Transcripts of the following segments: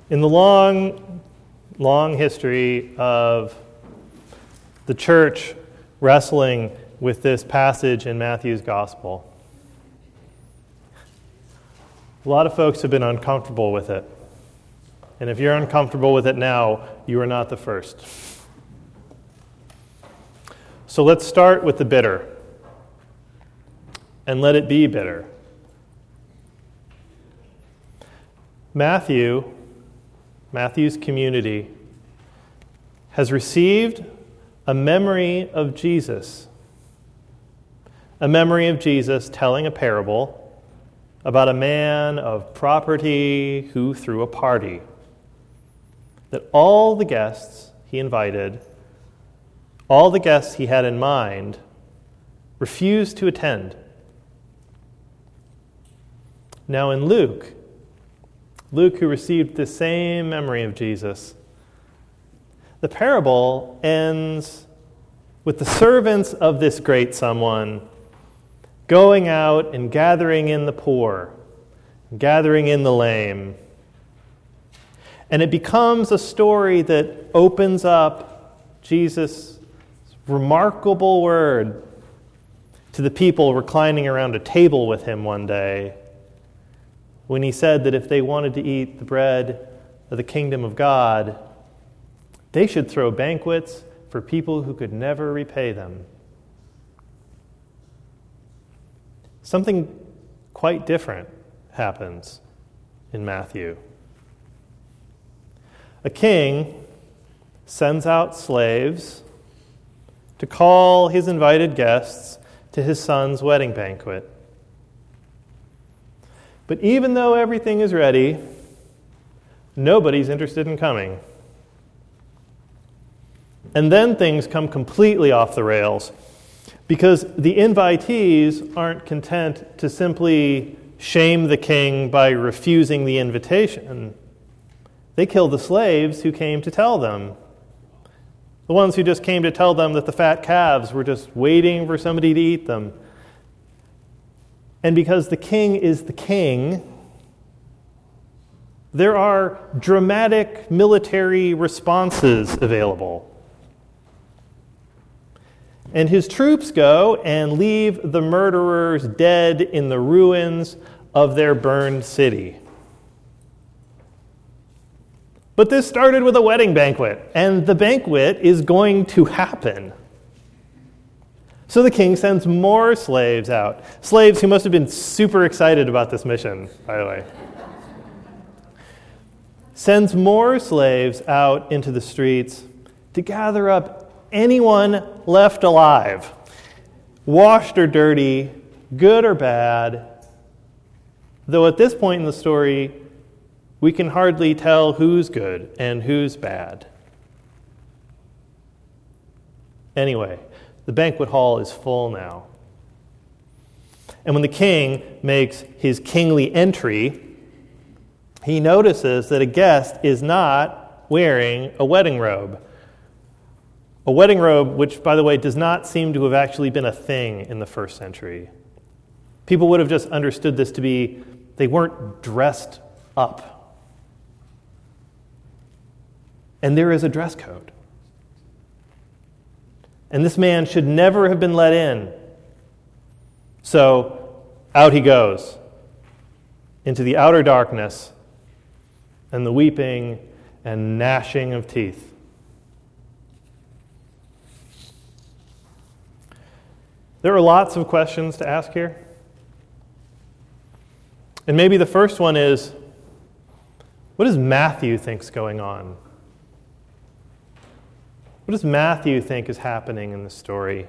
In the long history of the church wrestling with this passage in Matthew's gospel, a lot of folks have been uncomfortable with it. And if you're uncomfortable with it now, you are not the first. So let's start with the bitter. And let it be bitter. Matthew's community has received a memory of Jesus. A memory of Jesus telling a parable about a man of property who threw a party that all the guests he invited, all the guests he had in mind, refused to attend. Now in Luke, who received the same memory of Jesus, the parable ends with the servants of this great someone going out and gathering in the poor, gathering in the lame. And it becomes a story that opens up Jesus' remarkable word to the people reclining around a table with him one day, when he said that if they wanted to eat the bread of the kingdom of God, they should throw banquets for people who could never repay them. Something quite different happens in Matthew. A king sends out slaves to call his invited guests to his son's wedding banquet. But even though everything is ready, nobody's interested in coming. And then things come completely off the rails because the invitees aren't content to simply shame the king by refusing the invitation. They kill the slaves who came to tell them. The ones who just came to tell them that the fat calves were just waiting for somebody to eat them. And because the king is the king, there are dramatic military responses available. And his troops go and leave the murderers dead in the ruins of their burned city. But this started with a wedding banquet, and the banquet is going to happen. So the king sends more slaves out. Slaves who must have been super excited about this mission, by the way. Sends more slaves out into the streets to gather up anyone left alive, washed or dirty, good or bad. Though at this point in the story, we can hardly tell who's good and who's bad. Anyway, the banquet hall is full now. And when the king makes his kingly entry, he notices that a guest is not wearing a wedding robe. A wedding robe, which, by the way, does not seem to have actually been a thing in the first century. People would have just understood this to be, they weren't dressed up. And there is a dress code. And this man should never have been let in. So out he goes into the outer darkness and the weeping and gnashing of teeth. There are lots of questions to ask here. And maybe the first one is, what does Matthew think's going on? What does Matthew think is happening in the story?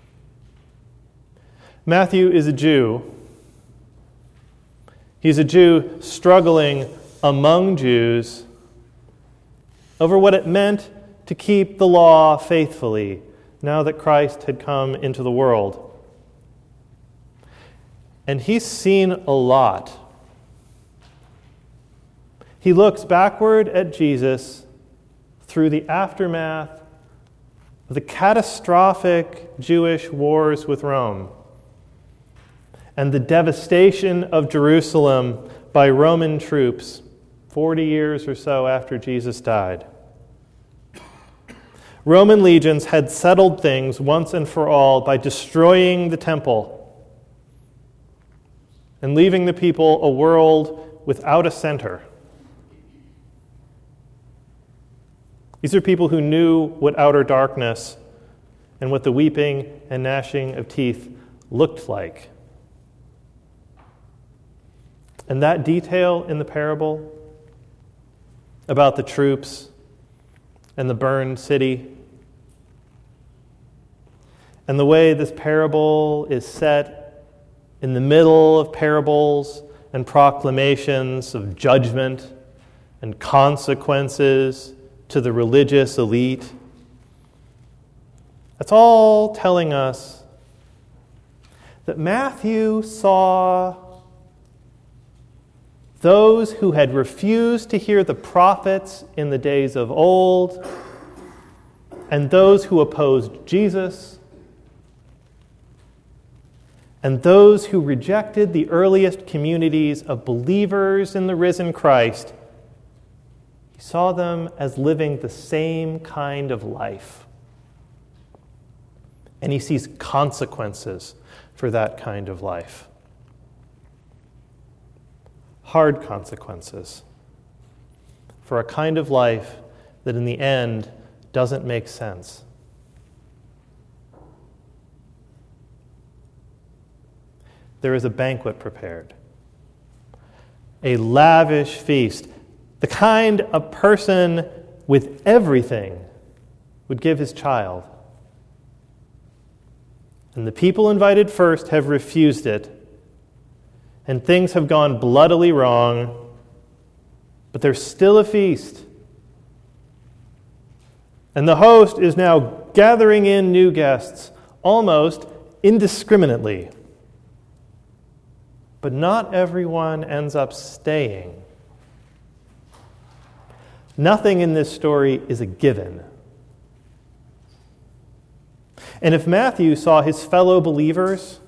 Matthew is a Jew. He's a Jew struggling among Jews over what it meant to keep the law faithfully now that Christ had come into the world. And he's seen a lot. He looks backward at Jesus through the aftermath of the catastrophic Jewish wars with Rome and the devastation of Jerusalem by Roman troops 40 years or so after Jesus died. Roman legions had settled things once and for all by destroying the temple and leaving the people a world without a center. These are people who knew what outer darkness and what the weeping and gnashing of teeth looked like. And that detail in the parable about the troops and the burned city, and the way this parable is set in the middle of parables and proclamations of judgment and consequences to the religious elite, that's all telling us that Matthew saw those who had refused to hear the prophets in the days of old, and those who opposed Jesus, and those who rejected the earliest communities of believers in the risen Christ. He saw them as living the same kind of life. And he sees consequences for that kind of life. Hard consequences for a kind of life that in the end doesn't make sense. There is a banquet prepared, a lavish feast, the kind a person with everything would give his child. And the people invited first have refused it, and things have gone bloodily wrong, but there's still a feast. And the host is now gathering in new guests almost indiscriminately. But not everyone ends up staying. Nothing in this story is a given. And if Matthew saw his fellow believers,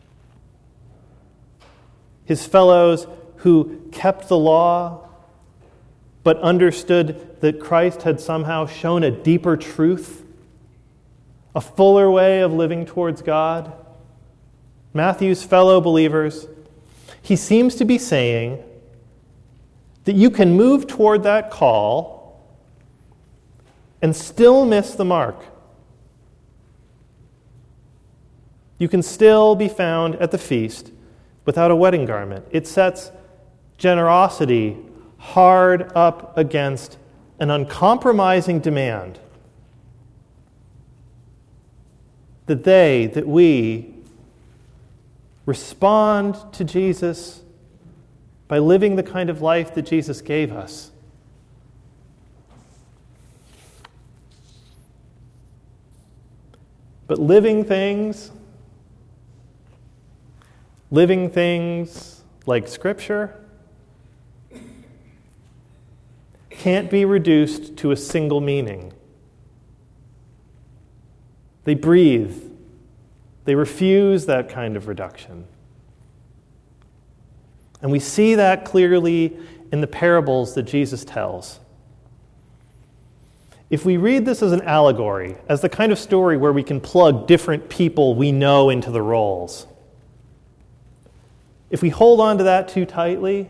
his fellows who kept the law, but understood that Christ had somehow shown a deeper truth, a fuller way of living towards God, Matthew's fellow believers, he seems to be saying that you can move toward that call and still miss the mark. You can still be found at the feast without a wedding garment. It sets generosity hard up against an uncompromising demand that we respond to Jesus by living the kind of life that Jesus gave us. But living things like Scripture can't be reduced to a single meaning. They breathe. They refuse that kind of reduction. And we see that clearly in the parables that Jesus tells. If we read this as an allegory, as the kind of story where we can plug different people we know into the roles, if we hold on to that too tightly,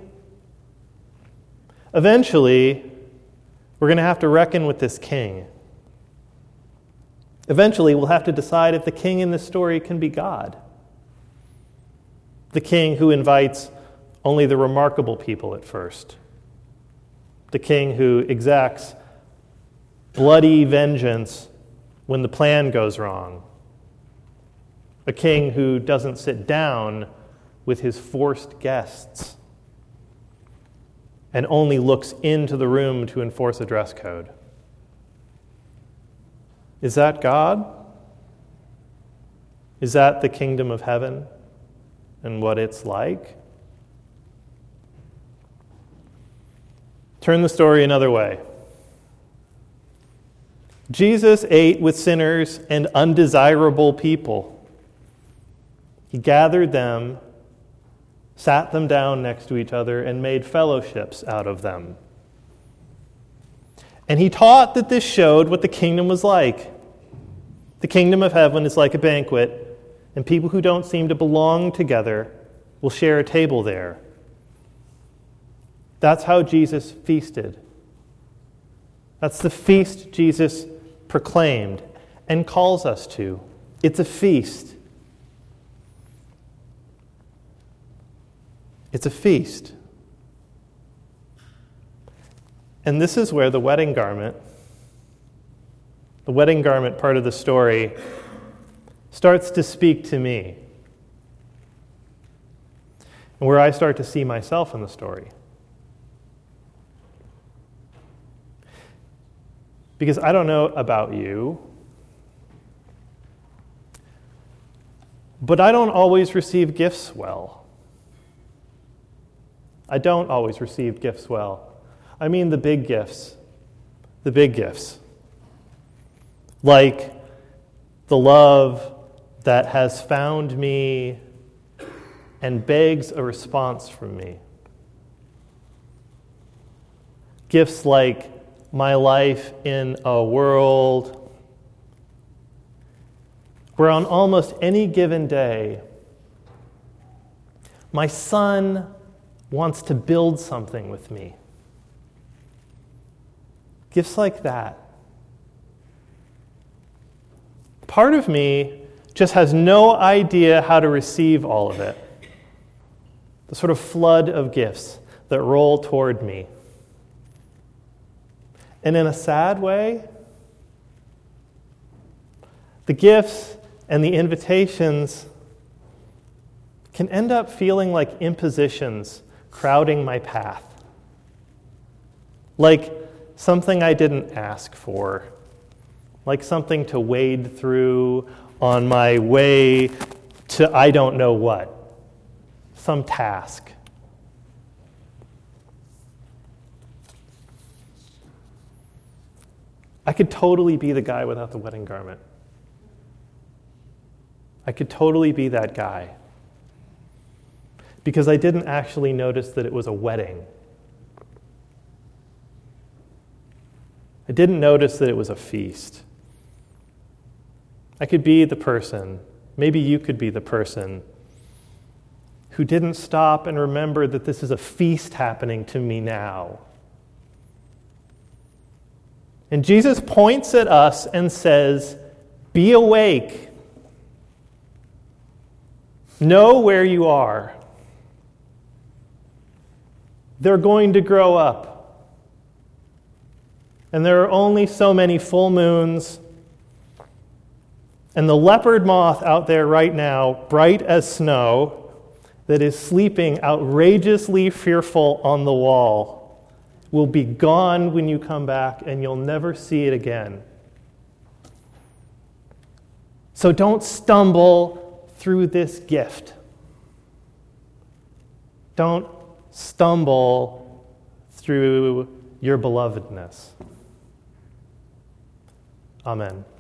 eventually we're going to have to reckon with this king. Eventually we'll have to decide if the king in this story can be God. The king who invites only the remarkable people at first. The king who exacts bloody vengeance when the plan goes wrong. A king who doesn't sit down with his forced guests and only looks into the room to enforce a dress code. Is that God? Is that the kingdom of heaven and what it's like? Turn the story another way. Jesus ate with sinners and undesirable people. He gathered them sat them down next to each other, and made fellowships out of them. And he taught that this showed what the kingdom was like. The kingdom of heaven is like a banquet, and people who don't seem to belong together will share a table there. That's how Jesus feasted. That's the feast Jesus proclaimed and calls us to. It's a feast. It's a feast. And this is where the wedding garment part of the story, starts to speak to me. And where I start to see myself in the story. Because I don't know about you, but I don't always receive gifts well. I don't always receive gifts well. I mean the big gifts. The big gifts. Like the love that has found me and begs a response from me. Gifts like my life in a world where on almost any given day, my son wants to build something with me. Gifts like that. Part of me just has no idea how to receive all of it. The sort of flood of gifts that roll toward me. And in a sad way, the gifts and the invitations can end up feeling like impositions crowding my path. Like something I didn't ask for. Like something to wade through on my way to I don't know what. Some task. I could totally be the guy without the wedding garment. I could totally be that guy. Because I didn't actually notice that it was a wedding. I didn't notice that it was a feast. I could be the person, maybe you could be the person, who didn't stop and remember that this is a feast happening to me now. And Jesus points at us and says, be awake. Know where you are. They're going to grow up. And there are only so many full moons. And the leopard moth out there right now, bright as snow, that is sleeping outrageously fearful on the wall, will be gone when you come back, and you'll never see it again. So don't stumble through this gift. Don't stumble through your belovedness. Amen.